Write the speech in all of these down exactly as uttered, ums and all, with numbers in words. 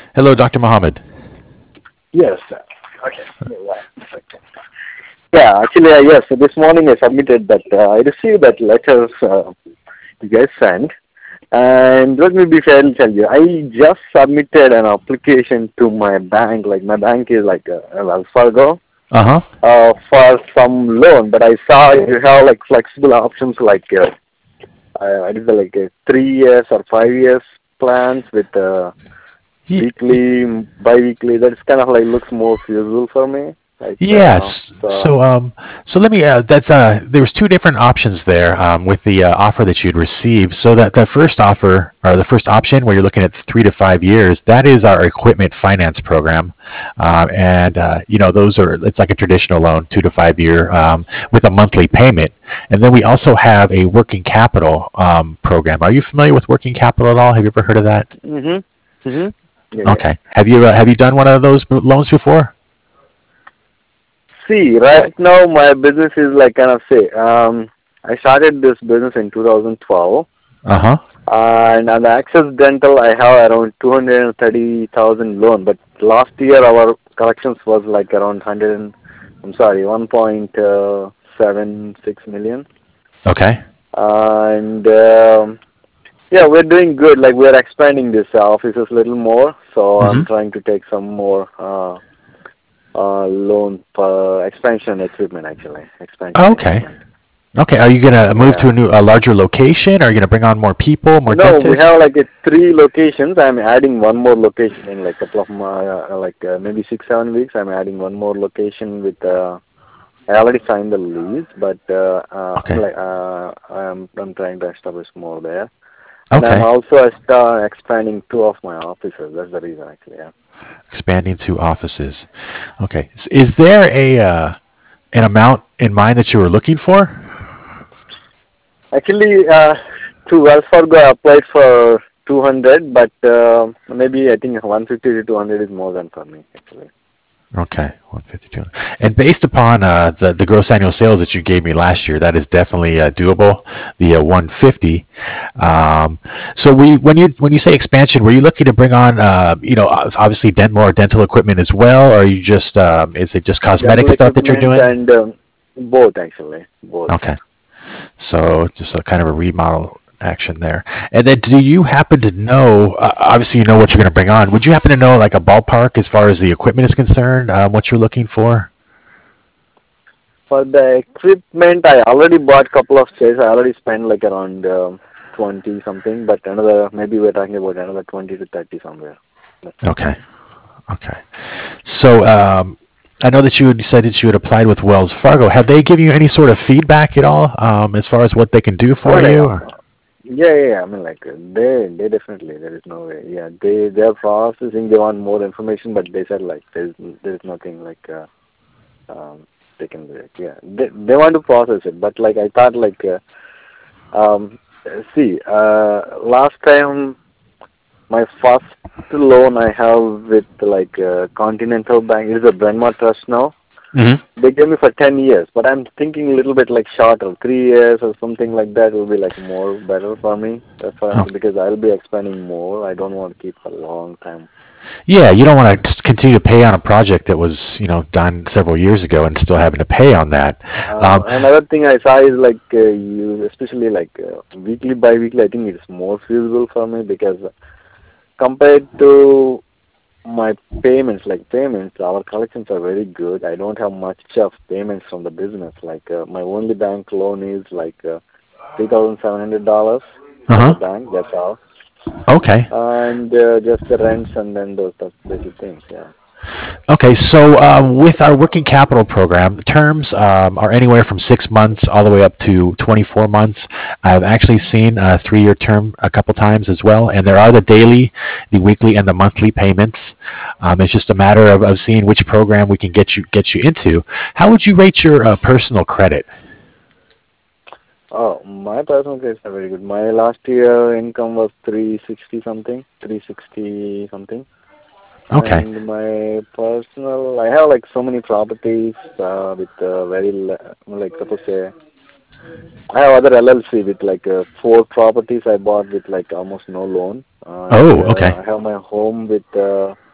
Hello, doctor Mohammed. Yes, sir. Okay. Yeah, one second. Yeah, actually, uh, yes. So this morning I submitted that. Uh, I received that letter uh, you guys sent, and let me be fair and tell you, I just submitted an application to my bank. Like my bank is like uh, Wells Fargo Uh huh. uh, for some loan, but I saw you have like flexible options like uh, I, I did the, like uh, three years or five years plans with uh, weekly, bi-weekly. That's kind of like looks more feasible for me. Like uh, Yes. so. So, um, so let me. Uh, that's uh, there was two different options there um, with the uh, offer that you'd received. So that the first offer or the first option, where you're looking at three to five years, that is our equipment finance program, um, and uh, you know those are it's like a traditional loan, two to five year um, with a monthly payment. And then we also have a working capital um, program. Are you familiar with working capital at all? Have you ever heard of that? Mhm. Mhm. Yeah, yeah. Okay. Have you uh, have you done one of those loans before? See, right now my business is like kind of say, um, I started this business in two thousand twelve, Uh huh. and on the Access Dental I have around two hundred thirty thousand loan. But last year our collections was like around one hundred. And, I'm sorry, one point seven six million. Okay. And um, yeah, we're doing good. Like we're expanding this uh, offices a little more, so I'm Hmm. trying to take some more. Uh, uh, loan for expansion equipment, actually. Expansion Okay. equipment. Okay. Are you gonna move to Yeah. a new, a larger location? Are you gonna bring on more people, more No, we dentists? have like a three locations. I'm adding one more location in like a couple of my, uh, like uh, maybe six, seven weeks. I'm adding one more location with, uh, I already signed the lease, but uh, uh, I'm Okay. like, uh, I'm, I'm trying to establish more there. And I'm Okay. also uh, expanding two of my offices. That's the reason, actually. Yeah. Expanding to offices. Okay. S- Is there a uh, an amount in mind that you were looking for? Actually, uh, to Wells Fargo, I applied for two hundred, but uh, maybe I think one fifty to two hundred is more than for me, actually. Okay, one fifty-two. And based upon uh, the the gross annual sales that you gave me last year, that is definitely uh, doable. The uh, one fifty. Um, so we when you when you say expansion, were you looking to bring on uh, you know ob- obviously dent more dental equipment as well, or are you just um, is it just cosmetic Dental stuff that you're equipment doing? and um, both, actually, both. Okay. So just a kind of a remodel action there. And then do you happen to know, uh, obviously you know what you're going to bring on. Would you happen to know like a ballpark as far as the equipment is concerned, um, what you're looking for? For the equipment, I already bought a couple of chairs. I already spent like around um twenty something, but another, maybe we're talking about another twenty to thirty somewhere. That's it. Okay. Okay. So um, I know that you had said that you had applied with Wells Fargo. Have they given you any sort of feedback at all um, as far as what they can do I for mean, you? uh, Or- yeah, yeah, yeah. I mean, like uh, they, they definitely. There is no way. Yeah, they, they're processing. They want more information, but they said like there's, there's nothing like. Uh, um, they can do it. Yeah, they they want to process it, but like I thought, like uh, um, uh, see, uh, last time my first loan I have with like uh, Continental Bank is a Brahma Trust now. Mhm. They gave me for ten years, but I'm thinking a little bit like shorter, three years or something like that will be like more better for me. That's why I'm, Oh, because I'll be expanding more. I don't want to keep a long time. yeah, you don't want to continue to pay on a project that was, you know, done several years ago and still having to pay on that. Uh, Um, another thing I saw is like uh, you, especially like uh, weekly, bi-weekly. I think it's more feasible for me because compared to my payments, like payments, our collections are very good. I don't have much of payments from the business. Like uh, my only bank loan is like uh, three thousand seven hundred dollars from the uh-huh. bank. That's all, Okay. and uh, just the rents and then those those basic things. Yeah. Okay, so um, with our working capital program, the terms um, are anywhere from six months all the way up to twenty-four months. I've actually seen a three-year term a couple times as well, and there are the daily, the weekly, and the monthly payments. Um, it's just a matter of, of seeing which program we can get you get you into. How would you rate your uh, personal credit? Oh, my personal credits are very good. My last year income was three sixty something, three sixty something. Okay. And my personal, I have like so many properties uh, with uh, very, le- like suppose say, I have other L L C with like uh, four properties I bought with like almost no loan. And Oh, uh, okay. I have my home with uh,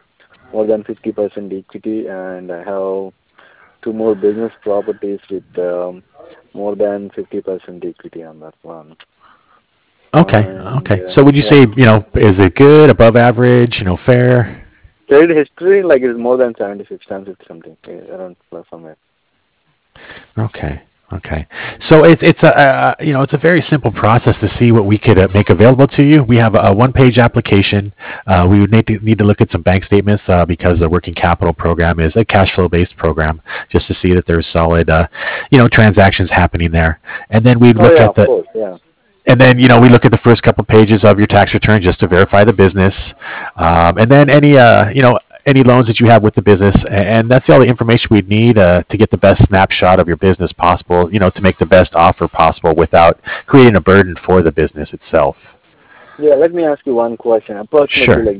more than fifty percent equity, and I have two more business properties with um, more than fifty percent equity on that one. Okay, And okay. uh, So would you yeah, say, you know, is it good, above average, you know, fair? credit history like is more than seventy-six times it's something eh, around plus somewhere. Okay. Okay. So it's it's a uh, you know it's a very simple process to see what we could uh, make available to you. We have a, a one page application. Uh, we would need to need to look at some bank statements uh, because the working capital program is a cash flow based program, just to see that there's solid uh, you know transactions happening there. And then we'd Oh look yeah, at of the course, yeah. and then you know we look at the first couple pages of your tax return just to verify the business, um, and then any uh, you know any loans that you have with the business, and that's all the information we'd need uh, to get the best snapshot of your business possible. You know, to make the best offer possible without creating a burden for the business itself. Yeah, let me ask you one question. Approximately, Sure. like,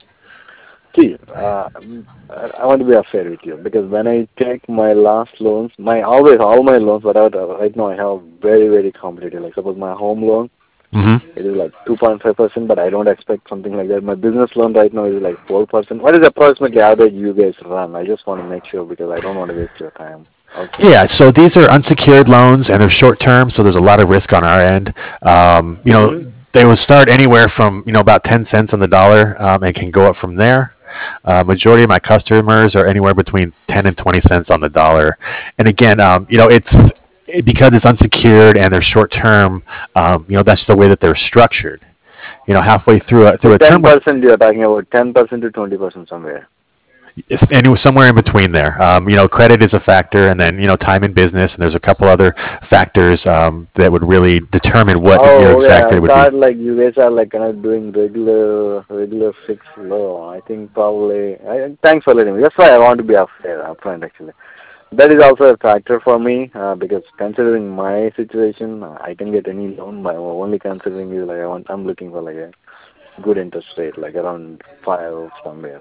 see, uh, mm, I I want to be fair with you because when I take my last loans, my always all my loans, whatever right now I have very very competitive. Like suppose my home loan, Mm-hmm. it is like two point five percent, but I don't expect something like that. My business loan right now is like four percent. What is approximately average you guys run? I just want to make sure because I don't want to waste your time also. Yeah, so these are unsecured loans and they're short term, so there's a lot of risk on our end. Um, you know, Mm-hmm. they will start anywhere from you know about ten cents on the dollar um, and can go up from there. Uh, majority of my customers are anywhere between ten and twenty cents on the dollar. And again, um, you know, it's because it's unsecured and they're short term. Um, you know, that's the way that they're structured. You know, halfway through a, So through a term with ten percent you are talking about ten percent to twenty percent somewhere. it's anywhere somewhere in between there. Um, you know, credit is a factor, and then you know, time in business, and there's a couple other factors um, that would really determine what your Oh, okay. exact I credit would be. thought like you guys are like kind of doing regular, regular fixed low. I think probably. I, thanks for letting me. That's why I want to be upfront, upfront actually. That is also a factor for me uh, because considering my situation, uh, I can get any loan. My only considering is like I want, I'm looking for like a good interest rate, like around five somewhere.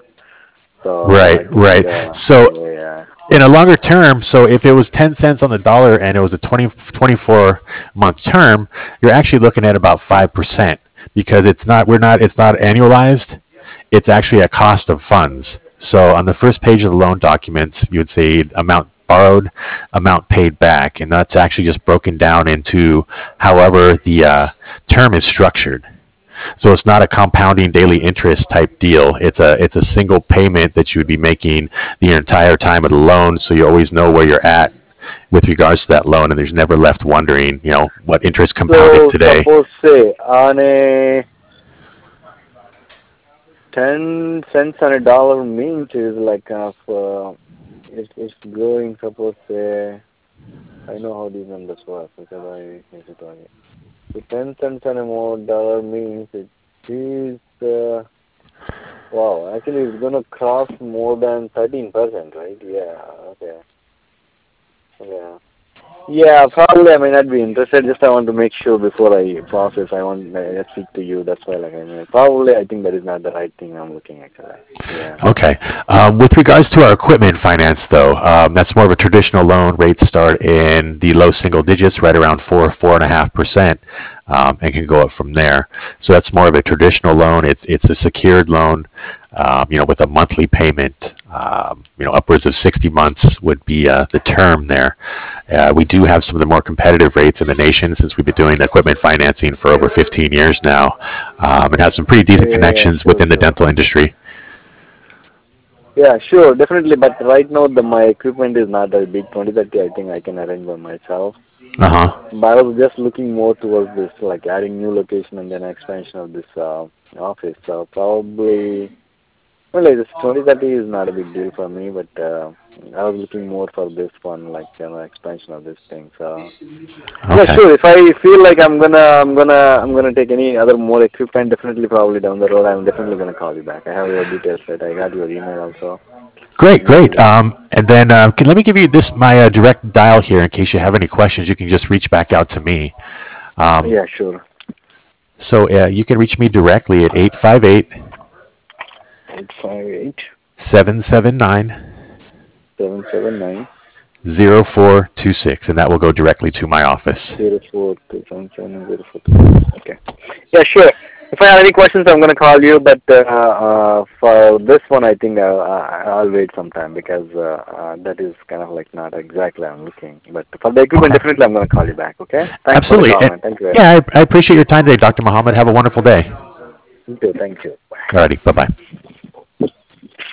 So I Right, think, right. uh, So yeah. in a longer term, so if it was ten cents on the dollar and it was a twenty twenty-four month term, you're actually looking at about five percent because it's not, we're not, it's not annualized. It's actually a cost of funds. So on the first page of the loan documents, you would say amount borrowed, amount paid back, and that's actually just broken down into however the uh, term is structured. So it's not a compounding daily interest type deal. It's a it's a single payment that you would be making the entire time of the loan, so you always know where you're at with regards to that loan, and there's never left wondering, you know, what interest compounded So today. suppose say on a ten cents on a dollar means is like kind of uh, it's it's growing. Suppose say I know how these numbers work because I use it on it. So ten cents on a more dollar means it is uh, wow. Actually, it's gonna cross more than thirteen percent, right? Yeah. Okay. Yeah. Yeah, probably I may not be interested. Just I want to make sure before I process. I want I speak to you. That's why, like, I mean, probably I think that is not the right thing I'm looking actually. Yeah. Okay. Um, with regards to our equipment finance, though, um, that's more of a traditional loan. Rates start in the low single digits, right around four, four and a half percent, um, and can go up from there. So that's more of a traditional loan. It's it's a secured loan, um, you know, with a monthly payment. Um, you know, upwards of sixty months would be uh, the term there. Uh, we do have some of the more competitive rates in the nation since we've been doing equipment financing for over fifteen years now, um, and have some pretty Yeah, decent yeah, yeah. connections Sure, within the sure. dental industry. Yeah, sure, definitely. But right now, the my equipment is not that big. Twenty thirty, I think I can arrange by myself. Uh huh. But I was just looking more towards this, like adding new location and then expansion of this uh, office. So probably. Well, like this twenty thirty is not a big deal for me, but uh, I was looking more for this one, like you know, expansion of this thing. So yeah, Okay. sure. If I feel like I'm gonna, I'm gonna, I'm gonna take any other more equipment, definitely probably down the road, I'm definitely gonna call you back. I have your details, right? I got your email also. Great, great. Mm, Um, and then uh, can, let me give you this my uh, direct dial here in case you have any questions. You can just reach back out to me. Um, yeah, sure. so uh, you can reach me directly at eight five eight, Eight five eight seven seven nine, seven seven nine zero four two six, and that will go directly to my office. zero four two seven seven zero four two six. Okay. Yeah, sure. If I have any questions, I'm gonna call you. But uh, uh, for this one, I think I'll, I'll wait some time because uh, uh, that is kind of like not exactly I'm looking. But for the equipment, Okay. definitely I'm gonna call you back. Okay. Thanks for the Absolutely. call, And, man. Thank you very much. yeah, I, I appreciate your time today, Doctor Muhammad. Have a wonderful day. You too. Thank you. Alrighty. Bye bye.